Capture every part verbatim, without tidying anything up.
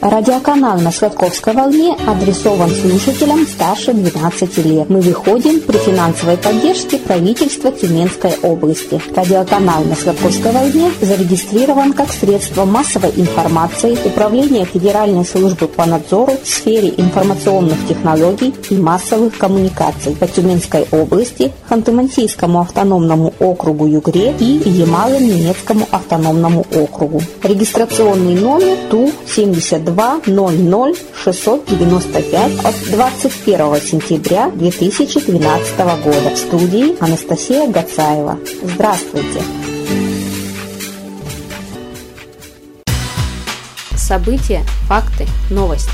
Радиоканал на Сладковской волне адресован слушателям старше двенадцати лет. Мы выходим при финансовой поддержке правительства Тюменской области. Радиоканал на Сладковской волне зарегистрирован как средство массовой информации Управления Федеральной службы по надзору в сфере информационных технологий и массовых коммуникаций по Тюменской области, Ханты-Мансийскому автономному округу Югре и Ямало-Ненецкому автономному округу. Регистрационный номер Ту семьдесят два ноль ноль шестьсот девяносто пять от двадцать первого сентября две тысячи двенадцатого года. В студии Анастасия Гацаева. Здравствуйте! События, факты, новости.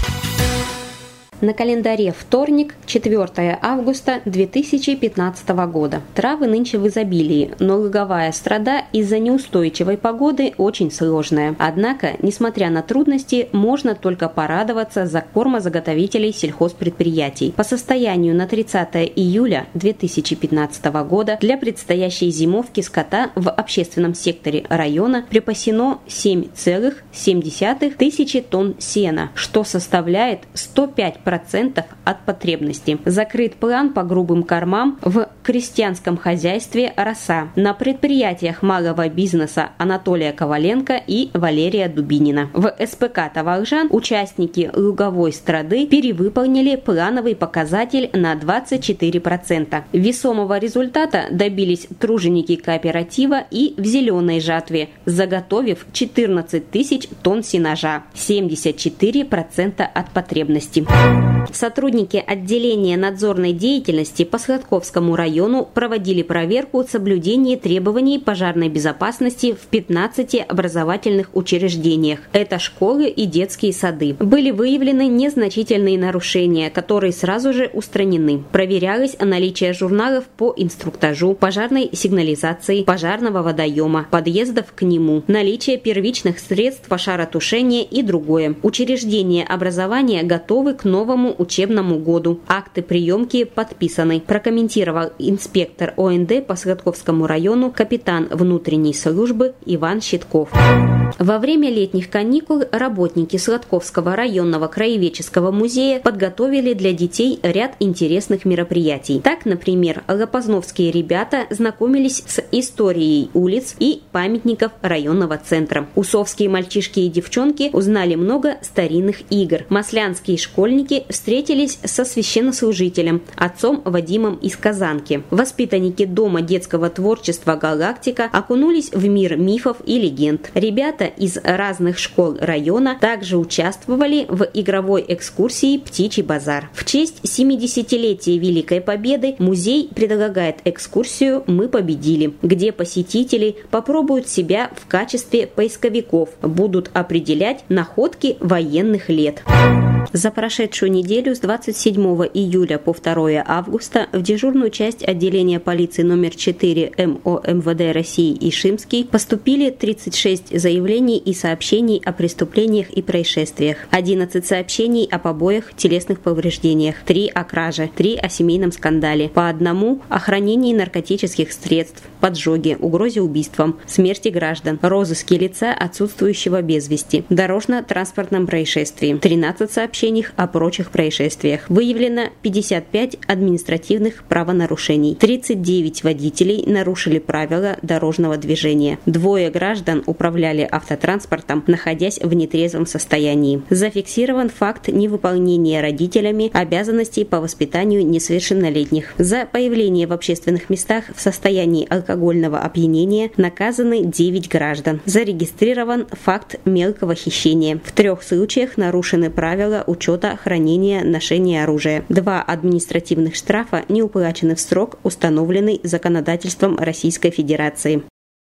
На календаре вторник, четвёртое августа две тысячи пятнадцатого года. Травы нынче в изобилии, но луговая страда из-за неустойчивой погоды очень сложная. Однако, несмотря на трудности, можно только порадоваться за кормозаготовителей сельхозпредприятий. По состоянию на тридцатое июля две тысячи пятнадцатого года для предстоящей зимовки скота в общественном секторе района припасено семь целых семь десятых тысячи тонн сена, что составляет сто пять процентов от потребности. Закрыт план по грубым кормам в крестьянском хозяйстве «Роса» на предприятиях малого бизнеса Анатолия Коваленко и Валерия Дубинина. В эс пэ ка «Таволжан» участники луговой страды перевыполнили плановый показатель на двадцать четыре процента. Весомого результата добились труженики кооператива и в зеленой жатве, заготовив четырнадцать тысяч тонн сенажа, семьдесят четыре процента от потребности. Сотрудники отделения надзорной деятельности по Сладковскому району проводили проверку соблюдения требований пожарной безопасности в пятнадцати образовательных учреждениях. Это школы и детские сады. Были выявлены незначительные нарушения, которые сразу же устранены. Проверялось наличие журналов по инструктажу, пожарной сигнализации, пожарного водоема, подъездов к нему, наличие первичных средств пожаротушения и другое. Учреждения образования готовы к новому учебному году. Акты приемки подписаны, прокомментировал инспектор о эн дэ по Сладковскому району капитан внутренней службы Иван Щитков. Во время летних каникул работники Сладковского районного краеведческого музея подготовили для детей ряд интересных мероприятий. Так, например, лопозновские ребята знакомились с историей улиц и памятников районного центра. Усовские мальчишки и девчонки узнали много старинных игр. Маслянские школьники встретились со священнослужителем, отцом Вадимом из Казанки. Воспитанники Дома детского творчества «Галактика» окунулись в мир мифов и легенд. Ребята из разных школ района также участвовали в игровой экскурсии «Птичий базар». В честь семидесятилетия Великой Победы музей предлагает экскурсию «Мы победили», где посетители попробуют себя в качестве поисковиков, будут определять находки военных лет. За прошедшую неделю с двадцать седьмого июля по второе августа в дежурную часть отделения полиции номер четыре эм о эм вэ дэ России Ишимский поступили тридцать шесть заявлений и сообщений о преступлениях и происшествиях, одиннадцать сообщений о побоях, телесных повреждениях, три о краже, три о семейном скандале, по одному о хранении наркотических средств, поджоге, угрозе убийством, смерти граждан, розыске лица, отсутствующего без вести, дорожно-транспортном происшествии, тринадцать сообщений о прочих происшествиях. Выявлено пятьдесят пять административных правонарушений. тридцать девять водителей нарушили правила дорожного движения. Двое граждан управляли автотранспортом, находясь в нетрезвом состоянии. Зафиксирован факт невыполнения родителями обязанностей по воспитанию несовершеннолетних. За появление в общественных местах в состоянии алкогольного опьянения наказаны девять граждан. Зарегистрирован факт мелкого хищения. В трех случаях нарушены правила учета хранения, ношения оружия. Два административных штрафа не уплачены в срок, установленный законодательством Российской Федерации.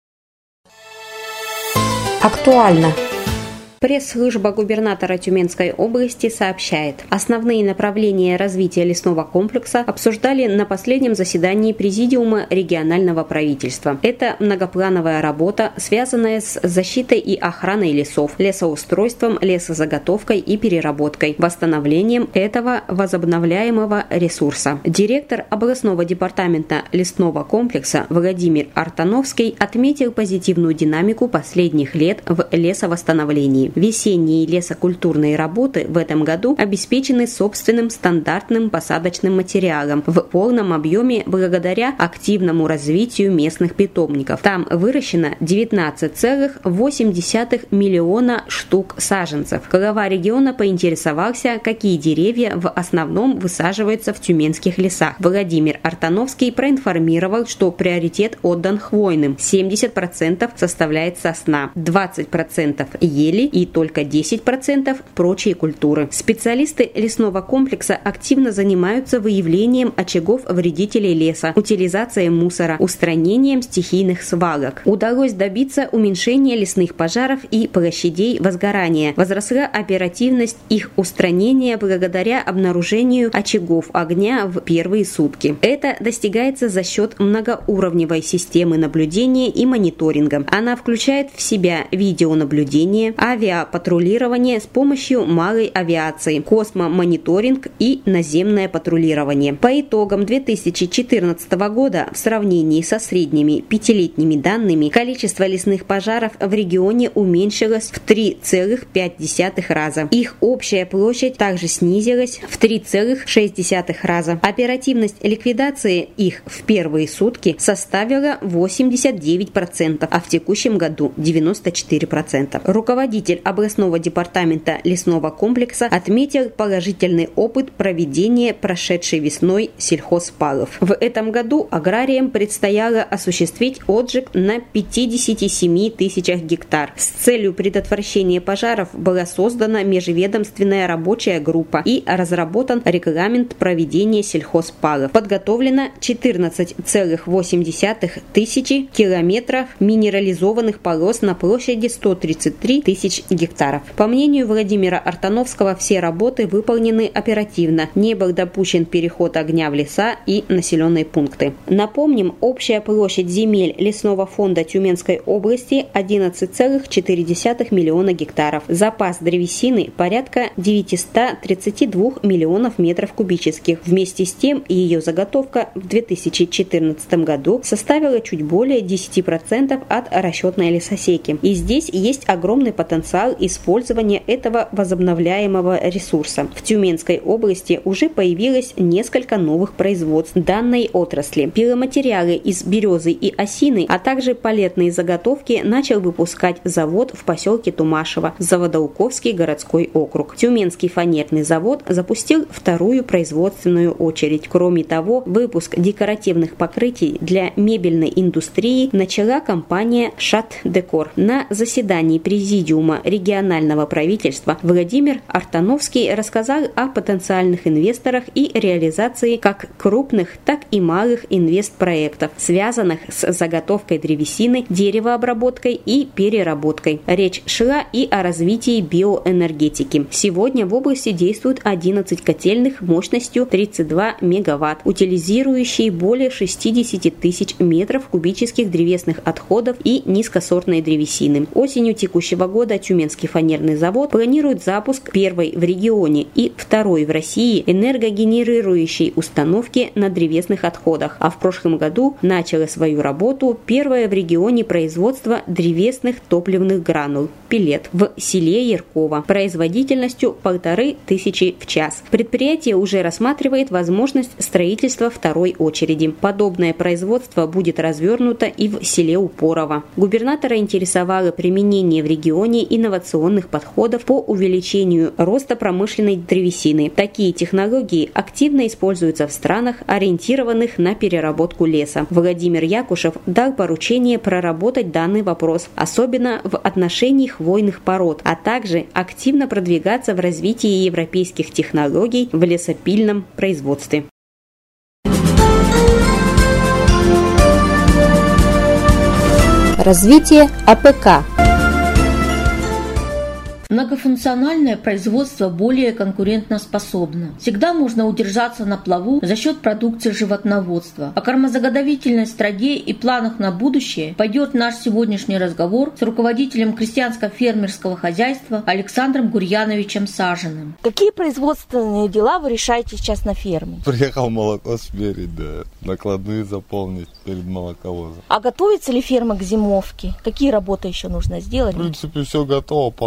Актуально. Пресс-служба губернатора Тюменской области сообщает, основные направления развития лесного комплекса обсуждали на последнем заседании Президиума регионального правительства. Это многоплановая работа, связанная с защитой и охраной лесов, лесоустройством, лесозаготовкой и переработкой, восстановлением этого возобновляемого ресурса. Директор областного департамента лесного комплекса Владимир Артановский отметил позитивную динамику последних лет в лесовосстановлении. Весенние лесокультурные работы в этом году обеспечены собственным стандартным посадочным материалом в полном объеме благодаря активному развитию местных питомников. Там выращено девятнадцать целых восемь десятых миллиона штук саженцев. Глава региона поинтересовался, какие деревья в основном высаживаются в тюменских лесах. Владимир Артановский проинформировал, что приоритет отдан хвойным. семьдесят процентов составляет сосна, двадцать процентов ели и только десять процентов прочие культуры. Специалисты лесного комплекса активно занимаются выявлением очагов вредителей леса, утилизацией мусора, устранением стихийных свалок. Удалось добиться уменьшения лесных пожаров и площадей возгорания. Возросла оперативность их устранения благодаря обнаружению очагов огня в первые сутки. Это достигается за счет многоуровневой системы наблюдения и мониторинга. Она включает в себя видеонаблюдение, авиапатрулирование с помощью малой авиации, космомониторинг и наземное патрулирование. По итогам две тысячи четырнадцатого года в сравнении со средними пятилетними данными количество лесных пожаров в регионе уменьшилось в три целых пять десятых раза. Их общая площадь также снизилась в три целых шесть десятых раза. Оперативность ликвидации их в первые сутки составила восемьдесят девять процентов, а в текущем году девяносто четыре процента. Руководитель областного департамента лесного комплекса отметил положительный опыт проведения прошедшей весной сельхозпалов. В этом году аграриям предстояло осуществить отжиг на пятидесяти семи тысячах гектар. С целью предотвращения пожаров была создана межведомственная рабочая группа и разработан регламент проведения сельхозпалов. Подготовлено четырнадцать целых восемь десятых тысячи километров минерализованных полос на площади сто тридцать три тысячи гектаров. По мнению Владимира Артановского, все работы выполнены оперативно. Не был допущен переход огня в леса и населенные пункты. Напомним, общая площадь земель лесного фонда Тюменской области одиннадцать целых четыре десятых миллиона гектаров. Запас древесины порядка девятьсот тридцать два миллионов метров кубических. Вместе с тем ее заготовка в две тысячи четырнадцатом году составила чуть более десять процентов от расчетной лесосеки. И здесь есть огромный потенциал использования этого возобновляемого ресурса. В Тюменской области уже появилось несколько новых производств данной отрасли. Пиломатериалы из березы и осины, а также палетные заготовки начал выпускать завод в поселке Тумашево, Заводоуковский городской округ. Тюменский фанерный завод запустил вторую производственную очередь. Кроме того, выпуск декоративных покрытий для мебельной индустрии начала компания «Шат-Декор». На заседании Президиума регионального правительства Владимир Артановский рассказал о потенциальных инвесторах и реализации как крупных, так и малых инвестпроектов, связанных с заготовкой древесины, деревообработкой и переработкой. Речь шла и о развитии биоэнергетики. Сегодня в области действуют одиннадцать котельных мощностью тридцать два мегаватт, утилизирующие более шестьдесят тысяч метров кубических древесных отходов и низкосортной древесины. Осенью текущего года Тюменский фанерный завод планирует запуск первой в регионе и второй в России энергогенерирующей установки на древесных отходах, а в прошлом году начало свою работу первое в регионе производство древесных топливных гранул «Пеллет» в селе Ярково производительностью полторы тысячи в час. Предприятие уже рассматривает возможность строительства второй очереди. Подобное производство будет развернуто и в селе Упорово. Губернатора интересовало применение в регионе инновационных подходов по увеличению роста промышленной древесины. Такие технологии активно используются в странах, ориентированных на переработку леса. Владимир Якушев дал поручение проработать данный вопрос, особенно в отношении хвойных пород, а также активно продвигаться в развитии европейских технологий в лесопильном производстве. Развитие АПК. Многофункциональное производство более конкурентоспособно. Всегда можно удержаться на плаву за счет продукции животноводства. О кормозаготовительной стратегии и планах на будущее пойдет наш сегодняшний разговор с руководителем крестьянско-фермерского хозяйства Александром Гурьяновичем Сажиным. Какие производственные дела вы решаете сейчас на ферме? Приехал молоко смерить, да, накладные заполнить перед молоковозом. А готовится ли ферма к зимовке? Какие работы еще нужно сделать? В принципе, все готово, полы поменять.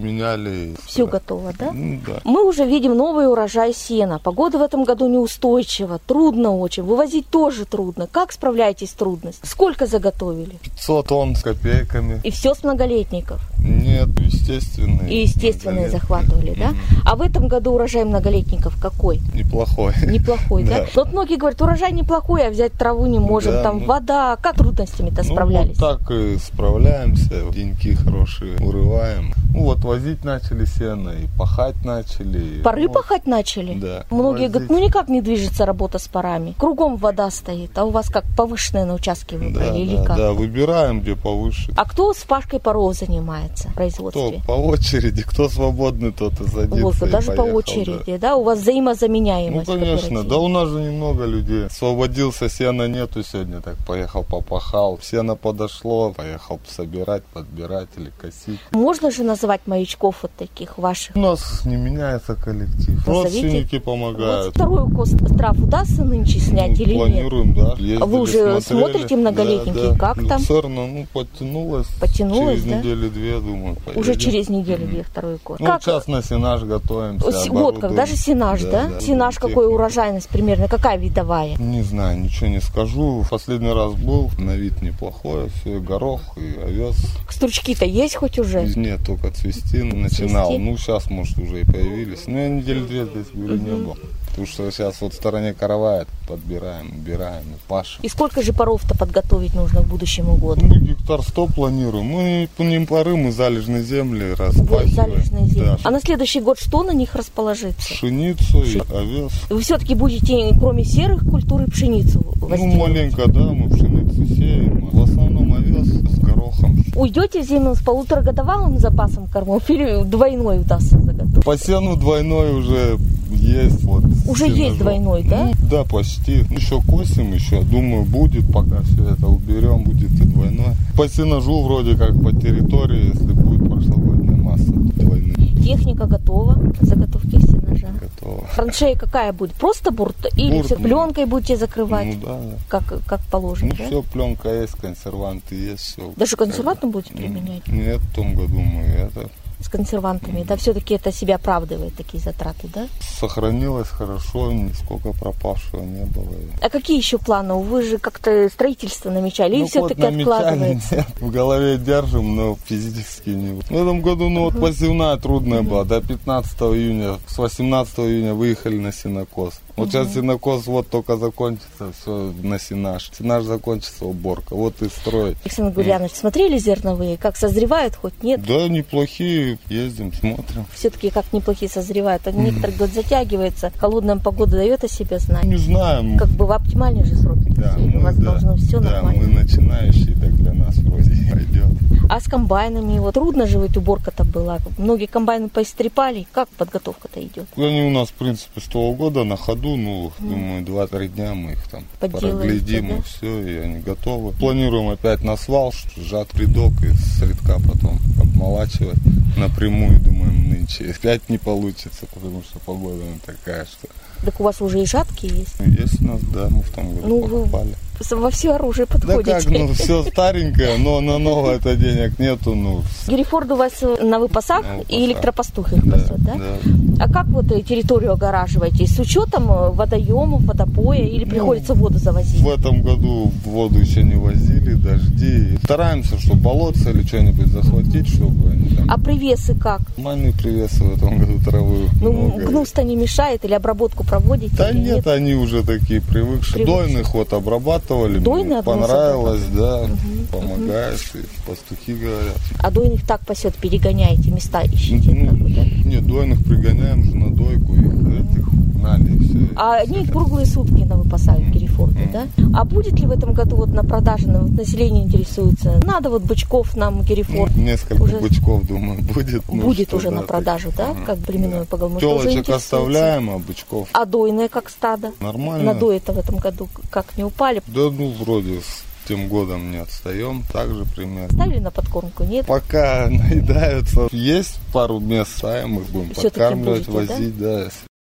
поменяли. Все да. готово, да? Ну, да. Мы уже видим новый урожай сена. Погода в этом году неустойчива, трудно очень. Вывозить тоже трудно. Как справляетесь с трудностью? Сколько заготовили? пятьсот тонн с копейками. И все с многолетников? Нет, естественные. И естественные захватывали, да? А в этом году урожай многолетников какой? Неплохой. Неплохой, да? Вот многие говорят, урожай неплохой, а взять траву не можем, Да, там ну- вода. Как трудностями-то Ну, справлялись? вот так и справляемся, деньки хорошие урываем. Ну вот возить начали сено, и пахать начали. Пары Ну, пахать начали? Да. Многие Возить. говорят, ну никак не движется работа с парами. Кругом вода стоит, а у вас как повышенная на участке Да, выбрали или да, как? да, выбираем, где повыше. А кто с пашкой паров занимается в Кто производстве? по очереди, кто свободный, тот и садится. Вот, и даже по поехал, очереди, да. да? У вас Ну, взаимозаменяемость. в конечно, кооперативе. да у нас же немного людей. Освободился, сена нету сегодня, так поехал попахал. Сено подошло, поехал собирать, подбирать или косить. Можно же называть маячков вот таких ваших? У нас не меняется коллектив. Назовите. Родственники Вот помогают. второй укос трав удастся нынче снять Ну, или нет? планируем, да. Ездили, А вы уже смотрели. смотрите многолетники? Да, да. Как там? Люцерна, ну, подтянулась. Подтянулась, Через да? недели-две, думаю, поедем. Уже через неделю две второй укос. Ну, Как? сейчас на сенаж готовимся. С- Вот как, оборудуем. даже сенаж, да? Да, да, Сенаж да, какой технику. урожайность примерно, какая видовая? Не знаю, ничего не скажу. Последний раз был, на вид неплохое, все, и горох, и овес. Стручки-то есть хоть уже? Нет, только цвести начинал. Цвести? Ну, сейчас, может, уже и появились. Ну, я недели две здесь, говорю, не был. Потому что сейчас вот в стороне каравая подбираем, убираем, пашем. И сколько же паров-то подготовить нужно к будущему году? Мы гектар сто планируем. Мы по ним поры, мы залежные земли распахиваем. Залежные земли. Да, А на следующий год что на них расположится? пшеницу и овес. Вы все-таки будете, кроме серых культур, и пшеницу Ну, возделывать? маленько, да, мы пшеницу сеем. В основном овес с горохом. Уйдете в зиму с полуторагодовалым запасом кормов или двойной удастся заготовить? По сену двойной уже есть. Вот, Уже сенажом. есть двойной, да? Ну, да, почти. Еще косим еще. Думаю, будет, пока все это уберем, будет и двойной. По сенажу вроде как по территории, если будет прошлогодняя масса, двойные. Техника готова к заготовке сенажа. Готово. Траншея какая будет? Просто бурт? Или Бурт, все ну. пленкой будете закрывать? Ну да, да. Как, как положено, Ну да? все, пленка есть, консерванты есть, все. Даже консерванты будете применять? Нет, в том году мы это С консервантами, да? Все-таки это себя оправдывает, такие затраты, да? сохранилось хорошо, нисколько пропавшего не было. А какие еще планы? Вы же как-то строительство намечали, или Ну, все-таки вот намечали, откладывается? нет, в голове держим, но физически не. В этом году, ну вот посевная трудная была. До пятнадцатого июня, с восемнадцатого июня выехали на сенокос. Вот сейчас сенокос вот только закончится, все на сенаж. Сенаж закончится, уборка. Вот и строить. Александр Гурьянович, смотрели зерновые? Как созревают хоть? Нет? Да, неплохие, ездим, смотрим. Все-таки как неплохие созревают. А некоторые год затягивается, холодная погода дает о себе знать. Не знаем. Как бы в оптимальные же сроки Да, посеяли. У мы, вас да, должно все да, нормально. мы начинающие, так для нас вроде пойдет. А с комбайнами, вот трудно же ведь уборка-то была. Многие комбайны поистрепали. Как подготовка-то идет? Они у нас, в принципе, с того года на ходу, ну, думаю, два-три дня мы их там Подделаете, проглядим, да? и все, и они готовы. Планируем опять на свал, сжать рядок и с рядка потом обмолачивать напрямую, думаем, нынче. Опять не получится, потому что погода она такая, что... Так у вас уже и жатки есть. Есть у нас, да, мы в том году Ну, вы покупали. во все оружие Да подходите. как, ну, все старенькое, но на новое-то денег нету, ну... Герефорд у вас на выпасах На выпасах. и электропастух их Да, пасет, да? да. А как вот э, территорию огораживаете? С учетом э, водоемов, водопоя или Ну, приходится воду завозить? В этом году воду еще не возили, дожди. Стараемся, чтобы болотце или что-нибудь захватить, чтобы они там... А привесы как? Нормальные привесы в этом году травы Ну, много. гнус-то не мешает или обработку проводите? Да или нет, они уже такие привыкшие. Привыкшие. Дойных вот обрабатывали. Дойный мне от гнуса понравилось, да. Мгм, Помогает, и пастухи говорят. А дойных так пасет, перегоняете, места ищете? Ну, как бы, да? нет, дойных пригоняем же на дойку, их этих гнали и все. А они круглые сутки на выпасают в Герефорде, да? А будет ли в этом году вот на продаже, на- вот население интересуется? Надо вот бычков нам Герефорд. Ну, несколько уже- бычков, думаю, будет. Ну, Будет что, уже да, на продажу, да? Ага, Как племенное да. поголовье. Тоже Телочек интересуется. оставляем, а бычков А дойное как стадо? нормально. Надои-то в этом году как не упали? Да, ну, вроде с тем годом не отстаем, так же примерно. Ставили на подкормку, нет? Пока наедаются. Есть пару мест, ставим, их будем Всё-таки подкармливать, будете, да? возить, да.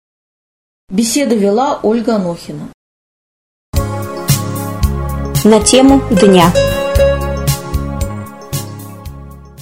Беседу вела Ольга Анохина. На тему дня.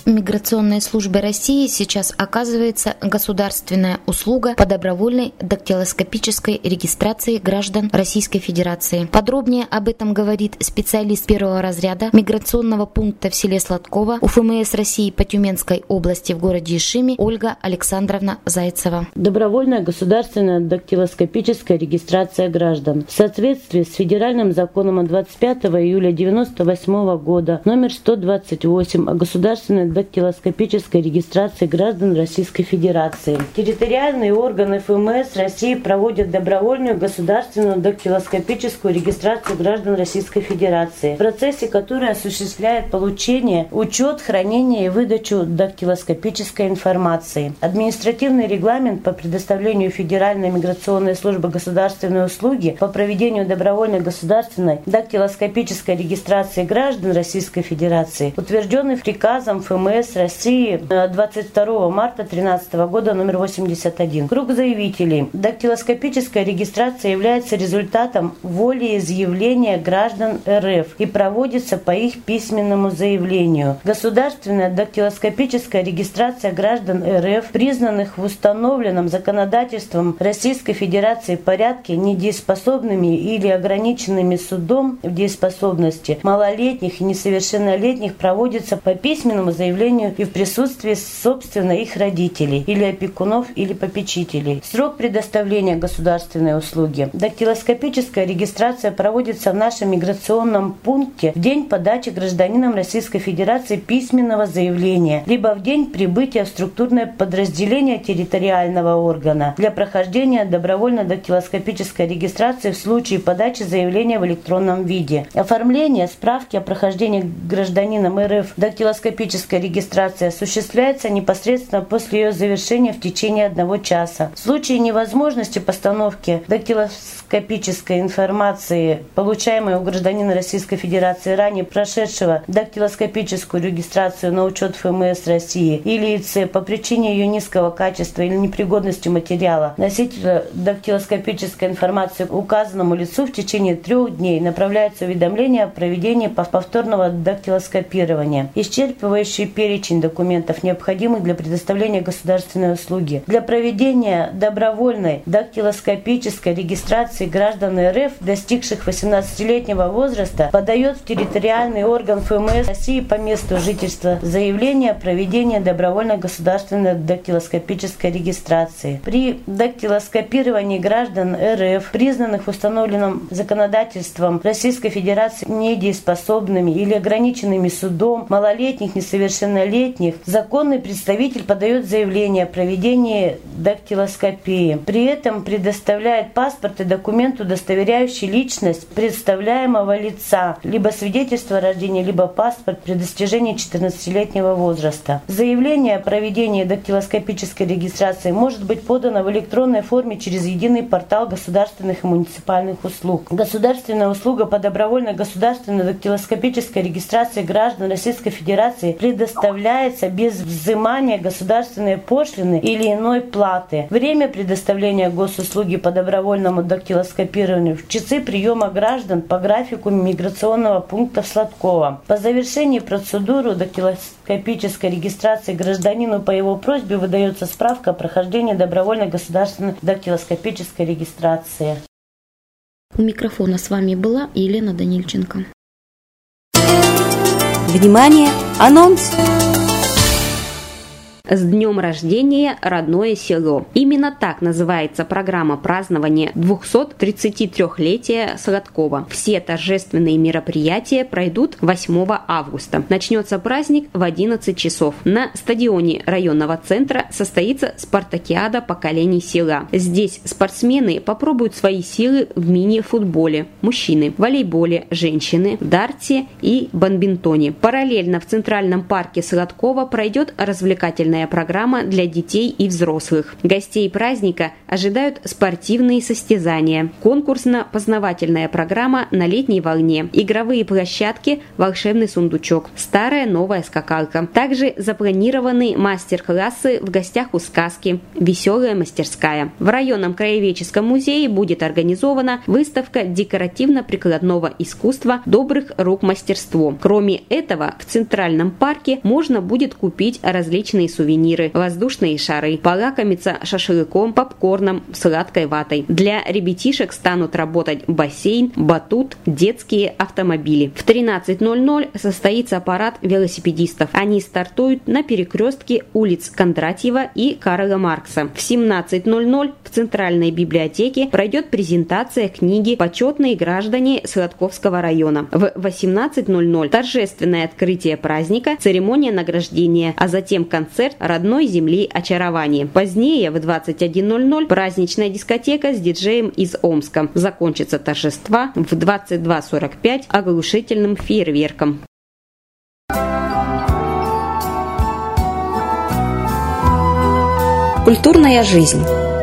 Миграционной службой России сейчас оказывается государственная услуга по добровольной дактилоскопической регистрации граждан Российской Федерации. Подробнее об этом говорит специалист первого разряда миграционного пункта в селе Сладково УФМС России по Тюменской области в городе Ишиме Ольга Александровна Зайцева. Добровольная государственная дактилоскопическая регистрация граждан. В соответствии с федеральным законом от двадцать пятого июля девяносто восьмого года номер сто двадцать восемь о государственной дактилоскопической регистрации граждан Российской Федерации. Территориальные органы ФМС России проводят добровольную государственную дактилоскопическую регистрацию граждан Российской Федерации, в процессе которой осуществляет получение, учет, хранение и выдачу дактилоскопической информации. Административный регламент по предоставлению Федеральной миграционной службы государственной услуги по проведению добровольной государственной дактилоскопической регистрации граждан Российской Федерации, утвержденный приказом ФМС России двадцать второго марта две тысячи тринадцатого года номер восемьдесят один. Круг заявителей. Дактилоскопическая регистрация является результатом волеизъявления граждан РФ и проводится по их письменному заявлению. Государственная дактилоскопическая регистрация граждан РФ, признанных в установленном законодательством Российской Федерации порядке недееспособными или ограниченными судом в дееспособности малолетних и несовершеннолетних, проводится по письменному заявлению и в присутствии собственно их родителей или опекунов или попечителей. Срок предоставления государственной услуги. Дактилоскопическая регистрация проводится в нашем миграционном пункте в день подачи гражданином Российской Федерации письменного заявления, либо в день прибытия в структурное подразделение территориального органа для прохождения добровольной дактилоскопической регистрации в случае подачи заявления в электронном виде. Оформление справки о прохождении гражданином РФ дактилоскопической регистрации осуществляется непосредственно после ее завершения в течение одного часа. В случае невозможности постановки дактилоскопической информации, получаемой у гражданина Российской Федерации, ранее прошедшего дактилоскопическую регистрацию на учет ФМС России, или ИЦ по причине ее низкого качества или непригодности материала, носителя дактилоскопической информации указанному лицу в течение трех дней направляется уведомление о проведении повторного дактилоскопирования, исчерпывающий перечень документов, необходимых для предоставления государственной услуги. Для проведения добровольной дактилоскопической регистрации граждан РФ, достигших восемнадцатилетнего возраста, подает в территориальный орган ФМС России по месту жительства заявление о проведении добровольной государственной дактилоскопической регистрации. При дактилоскопировании граждан РФ, признанных в установленном законодательством Российской Федерации недееспособными или ограниченными судом малолетних, несовершеннолетних, законный представитель подает заявление о проведении дактилоскопии. При этом предоставляет паспорт и документ, удостоверяющий личность представляемого лица, либо свидетельство о рождении, либо паспорт при достижении четырнадцатилетнего возраста. Заявление о проведении дактилоскопической регистрации может быть подано в электронной форме через единый портал государственных и муниципальных услуг. Государственная услуга по добровольной государственной дактилоскопической регистрации граждан Российской Федерации предоставляется без взимания государственной пошлины или иной платы. Время предоставления госуслуги по добровольному дактилоскопированию в часы приема граждан по графику миграционного пункта в Сладково. По завершении процедуры дактилоскопической регистрации гражданину по его просьбе выдается справка о прохождении добровольной государственной дактилоскопической регистрации. У микрофона с вами была Елена Данильченко. Внимание! Анонс! С днем рождения, родное село. Именно так называется программа празднования двухсотридцатитрёхлетия Сладкова. Все торжественные мероприятия пройдут восьмого августа. Начнется праздник в одиннадцать часов. На стадионе районного центра состоится спартакиада поколений села. Здесь спортсмены попробуют свои силы в мини-футболе, мужчины, волейболе, женщины, дарте и бадминтоне. Параллельно в Центральном парке Сладкова пройдет развлекательная познавательная программа для детей и взрослых. Гостей праздника ожидают спортивные состязания, конкурсно-познавательная программа на летней волне, игровые площадки «Волшебный сундучок», старая новая скакалка. Также запланированы мастер-классы в гостях у сказки, веселая мастерская. В районном краеведческом музее будет организована выставка декоративно-прикладного искусства «Добрых рук мастерство». Кроме этого, в Центральном парке можно будет купить различные сувениры, воздушные шары, полакомиться шашлыком, попкорном, сладкой ватой. Для ребятишек станут работать бассейн, батут, детские автомобили. В тринадцать ноль ноль состоится парад велосипедистов. Они стартуют на перекрестке улиц Кондратьева и Карла Маркса. В семнадцать ноль ноль в Центральной библиотеке пройдет презентация книги «Почетные граждане Сладковского района». В восемнадцать ноль ноль торжественное открытие праздника, церемония награждения, а затем концерт родной земли очарования. Позднее в двадцать один ноль ноль праздничная дискотека с диджеем из Омска. Закончится торжества в двадцать два сорок пять оглушительным фейерверком. Культурная жизнь.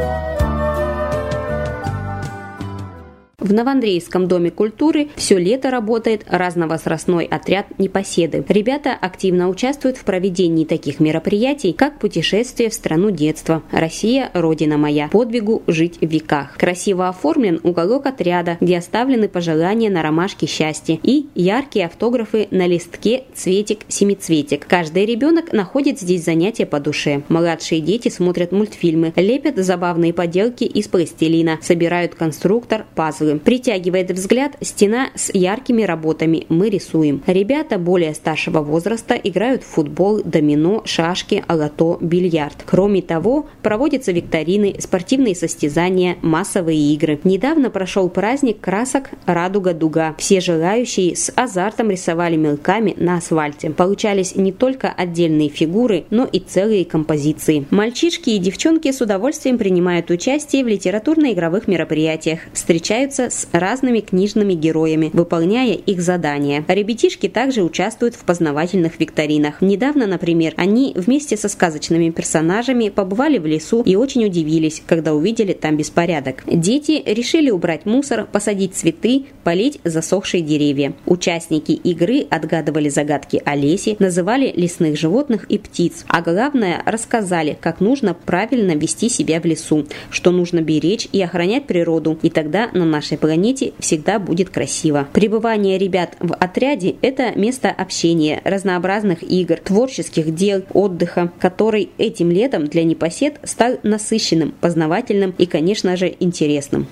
В Новоандрейском доме культуры все лето работает разновозрастной отряд «Непоседы». Ребята активно участвуют в проведении таких мероприятий, как путешествие в страну детства, «Россия, Родина моя», подвигу «Жить в веках». Красиво оформлен уголок отряда, где оставлены пожелания на ромашке счастья и яркие автографы на листке «Цветик-семицветик». Каждый ребенок находит здесь занятия по душе. Младшие дети смотрят мультфильмы, лепят забавные поделки из пластилина, собирают конструктор, пазлы. Притягивает взгляд стена с яркими работами «Мы рисуем». Ребята более старшего возраста играют в футбол, домино, шашки, лото, бильярд. Кроме того, проводятся викторины, спортивные состязания, массовые игры. Недавно прошел праздник красок «Радуга-дуга». Все желающие с азартом рисовали мелками на асфальте. Получались не только отдельные фигуры, но и целые композиции. Мальчишки и девчонки с удовольствием принимают участие в литературно-игровых мероприятиях, встречаются с разными книжными героями, выполняя их задания. Ребятишки также участвуют в познавательных викторинах. Недавно, например, они вместе со сказочными персонажами побывали в лесу и очень удивились, когда увидели там беспорядок. Дети решили убрать мусор, посадить цветы, полить засохшие деревья. Участники игры отгадывали загадки о лесе, называли лесных животных и птиц, а главное, рассказали, как нужно правильно вести себя в лесу, что нужно беречь и охранять природу, и тогда на нашей планете всегда будет красиво. Пребывание ребят в отряде – это место общения, разнообразных игр, творческих дел, отдыха, который этим летом для непосед стал насыщенным, познавательным и, конечно же, интересным.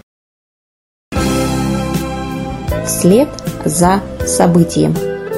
Вслед за событием.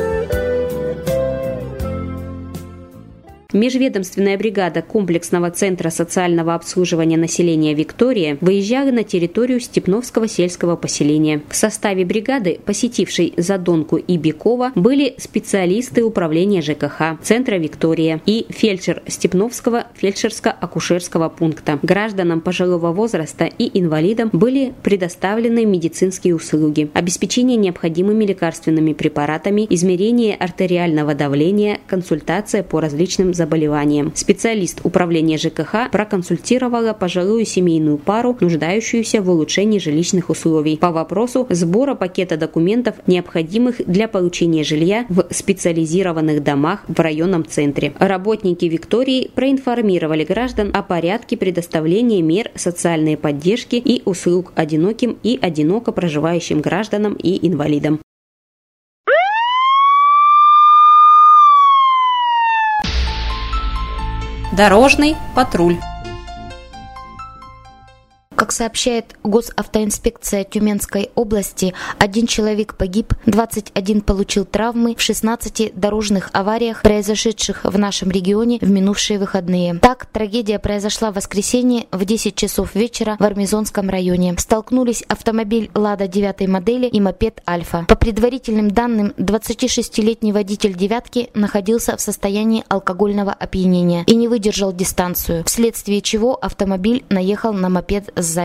Межведомственная бригада комплексного центра социального обслуживания населения «Виктория» выезжала на территорию Степновского сельского поселения. В составе бригады, посетившей Задонку и Бекова, были специалисты управления ЖКХ Центра «Виктория» и фельдшер Степновского фельдшерско-акушерского пункта. Гражданам пожилого возраста и инвалидам были предоставлены медицинские услуги, обеспечение необходимыми лекарственными препаратами, измерение артериального давления, консультация по различным заболеваниям. заболеваниям. Специалист управления ЖКХ проконсультировала пожилую семейную пару, нуждающуюся в улучшении жилищных условий, по вопросу сбора пакета документов, необходимых для получения жилья в специализированных домах в районном центре. Работники Виктории проинформировали граждан о порядке предоставления мер социальной поддержки и услуг одиноким и одиноко проживающим гражданам и инвалидам. Дорожный патруль. Как сообщает Госавтоинспекция Тюменской области, один человек погиб, двадцать один получил травмы в шестнадцати дорожных авариях, произошедших в нашем регионе в минувшие выходные. Так, трагедия произошла в воскресенье в десять часов вечера в Армизонском районе. Столкнулись автомобиль «Лада» девятой модели и мопед «Альфа». По предварительным данным, двадцатишестилетний водитель «девятки» находился в состоянии алкогольного опьянения и не выдержал дистанцию, вследствие чего автомобиль наехал на мопед сзади.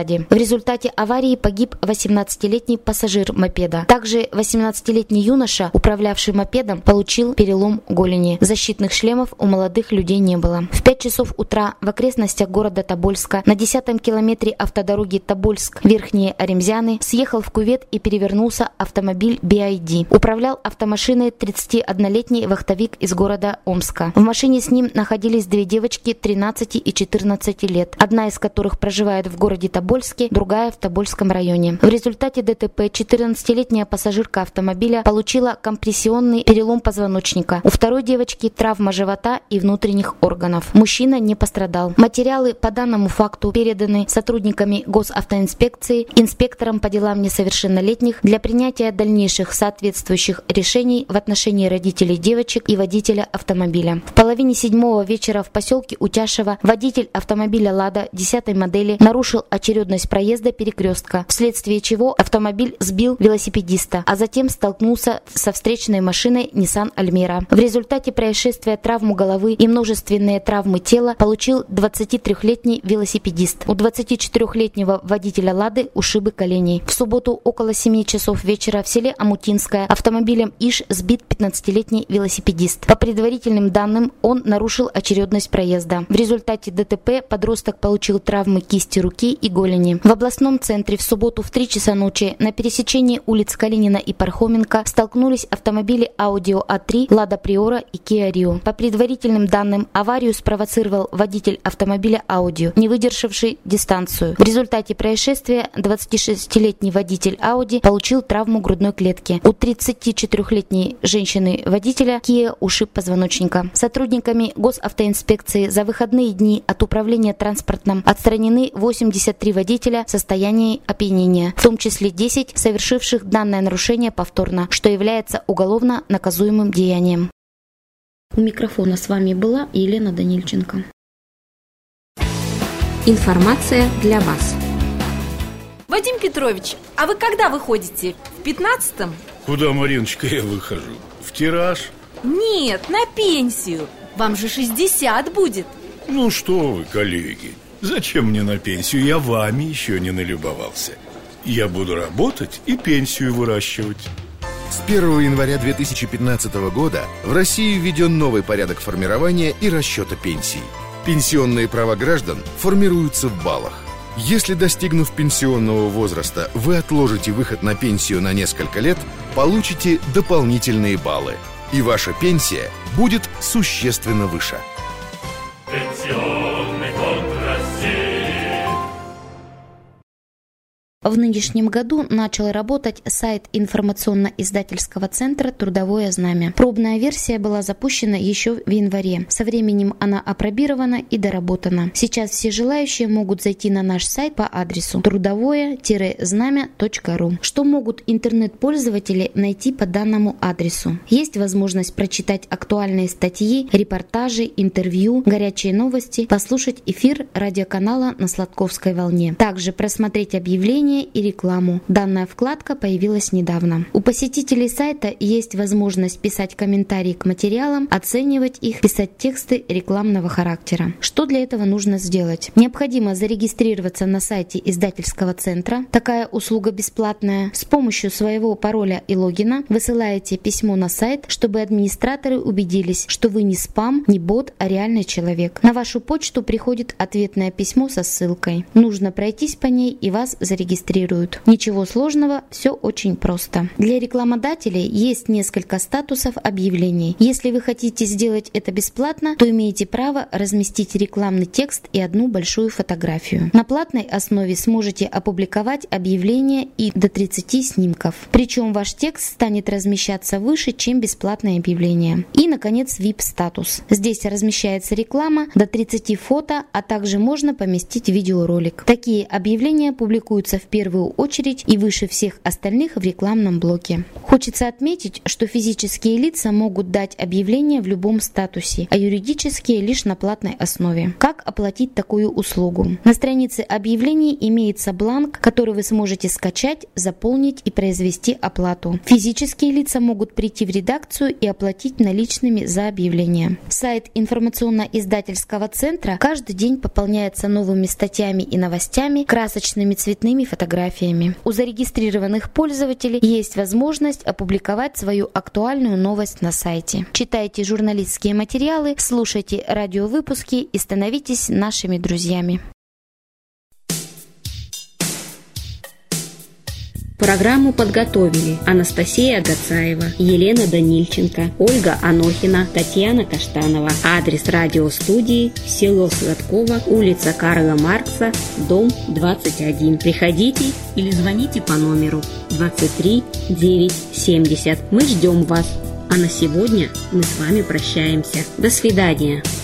сзади. В результате аварии погиб восемнадцатилетний пассажир мопеда. Также восемнадцатилетний юноша, управлявший мопедом, получил перелом голени. Защитных шлемов у молодых людей не было. В пять часов утра в окрестностях города Тобольска на десятом километре автодороги Тобольск-Верхние Оремзяны съехал в кювет и перевернулся автомобиль би ай ди. Управлял автомашиной тридцатиоднолетний вахтовик из города Омска. В машине с ним находились две девочки тринадцати и четырнадцати лет, одна из которых проживает в городе Тобольске, другая в Тобольском районе. В результате ДТП четырнадцатилетняя пассажирка автомобиля получила компрессионный перелом позвоночника. У второй девочки травма живота и внутренних органов. Мужчина не пострадал. Материалы по данному факту переданы сотрудниками госавтоинспекции, инспекторам по делам несовершеннолетних для принятия дальнейших соответствующих решений в отношении родителей девочек и водителя автомобиля. В половине седьмого вечера в поселке Утяшево водитель автомобиля «Лада» десятой модели нарушил очередность проезда перекрестка, вследствие чего автомобиль сбил велосипедиста, а затем столкнулся со встречной машиной Nissan Almera. В результате происшествия травму головы и множественные травмы тела получил двадцатитрёхлетний велосипедист. У двадцатичетырёхлетнего водителя «Лады» ушибы коленей. В субботу около семи часов вечера в селе Амутинское автомобилем «Иж» сбит пятнадцатилетний велосипедист. По предварительным данным, он нарушил очередность проезда. В результате ДТП подросток получил травмы кисти руки и голени. В областном центре в субботу в три часа ночи на пересечении улиц Калинина и Пархоменко столкнулись автомобили Audi а три, Lada Priora и Kia Rio. По предварительным данным, аварию спровоцировал водитель автомобиля Audi, не выдержавший дистанцию. В результате происшествия двадцатишестилетний водитель Audi получил травму грудной клетки. У тридцатичетырёхлетней женщины-водителя Kia ушиб позвоночника. Сотрудниками госавтоинспекции за выходные дни от управления транспортом отстранены восемьдесят три водителя в состоянии опьянения, в том числе десять, совершивших данное нарушение повторно, что является уголовно наказуемым деянием. У микрофона с вами была Елена Данильченко. Информация для вас. Вадим Петрович, а вы когда выходите? В пятнадцатом? Куда, Мариночка, я выхожу? В тираж? Нет, на пенсию. Вам же шестьдесят будет. Ну что вы, коллеги, зачем мне на пенсию? Я вами еще не налюбовался. Я буду работать и пенсию выращивать. С первого января две тысячи пятнадцатого года в России введен новый порядок формирования и расчета пенсий. Пенсионные права граждан формируются в баллах. Если, достигнув пенсионного возраста, вы отложите выход на пенсию на несколько лет, получите дополнительные баллы, и ваша пенсия будет существенно выше. Пенсионный фонд России. В нынешнем году начал работать сайт информационно-издательского центра «Трудовое знамя». Пробная версия была запущена еще в январе. Со временем она апробирована и доработана. Сейчас все желающие могут зайти на наш сайт по адресу трудовое знамя точка ру. Что могут интернет-пользователи найти по данному адресу? Есть возможность прочитать актуальные статьи, репортажи, интервью, горячие новости, послушать эфир радиоканала на Сладковской волне. Также просмотреть объявления и рекламу. Данная вкладка появилась недавно. У посетителей сайта есть возможность писать комментарии к материалам, оценивать их, писать тексты рекламного характера. Что для этого нужно сделать? Необходимо зарегистрироваться на сайте издательского центра. Такая услуга бесплатная. С помощью своего пароля и логина высылаете письмо на сайт, чтобы администраторы убедились, что вы не спам, не бот, а реальный человек. На вашу почту приходит ответное письмо со ссылкой. Нужно пройтись по ней, и вас зарегистрируют. Ничего сложного, все очень просто. Для рекламодателей есть несколько статусов объявлений. Если вы хотите сделать это бесплатно, то имеете право разместить рекламный текст и одну большую фотографию. На платной основе сможете опубликовать объявление и до тридцати снимков. Причем ваш текст станет размещаться выше, чем бесплатное объявление. И, наконец, ви ай пи-статус. Здесь размещается реклама, до тридцати фото, а также можно поместить видеоролик. Такие объявления публикуются в первую очередь и выше всех остальных в рекламном блоке. Хочется отметить, что физические лица могут дать объявление в любом статусе, а юридические лишь на платной основе. Как оплатить такую услугу? На странице объявлений имеется бланк, который вы сможете скачать, заполнить и произвести оплату. Физические лица могут прийти в редакцию и оплатить наличными за объявление. Сайт информационно-издательского центра каждый день пополняется новыми статьями и новостями, красочными цветными фотографиями. У зарегистрированных пользователей есть возможность опубликовать свою актуальную новость на сайте. Читайте журналистские материалы, слушайте радиовыпуски и становитесь нашими друзьями. Программу подготовили Анастасия Агацаева, Елена Данильченко, Ольга Анохина, Татьяна Каштанова. Адрес радиостудии: село Сладково, улица Карла Маркса, дом двадцать один. Приходите или звоните по номеру двадцать три девять семьдесят. Мы ждем вас. А на сегодня мы с вами прощаемся. До свидания.